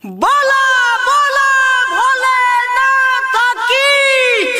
बोला बोला भोलेनाथ की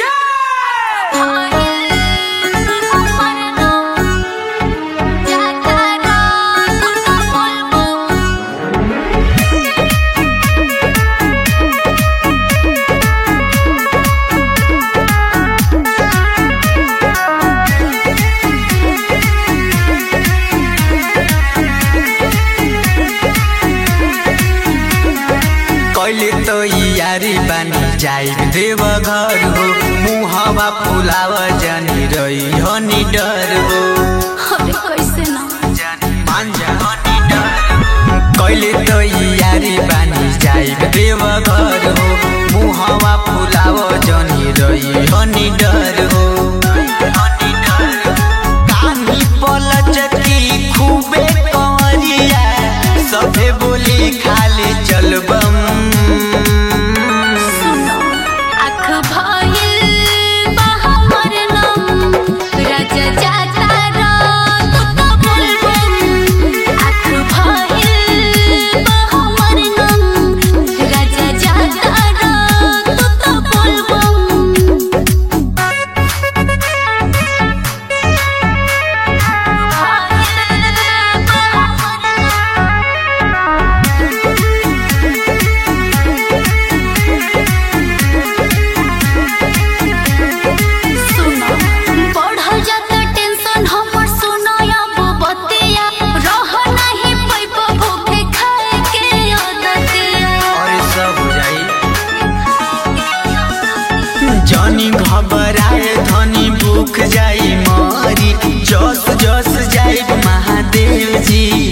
कैले तो यारी बानी जाई देव घर हो मुहवा फुलाव जानी रही हनी डर हो अरे कैसे ना मांझा हनी डर कैले तो यारी बानी जाई देव घर हो मुहवा फुलाव जानी रही हनी डर हो कानी पलचकी खूबे कंवरिया सभे बोली खाली चलबम सुनो आँख भइल बा हमर नम राजा जाता रात तो बोलबम आँख भइल बा हमर नम राजा जाता रात तो सुनो बढ़ल जाता टेंशन हमर सुनो अब बतिया रह नहीं पैबो भूखे खाए के आदतिया और सब हो जाई जानी घबराए धनी भूख जाई मारी जस जस जाई महादेव जी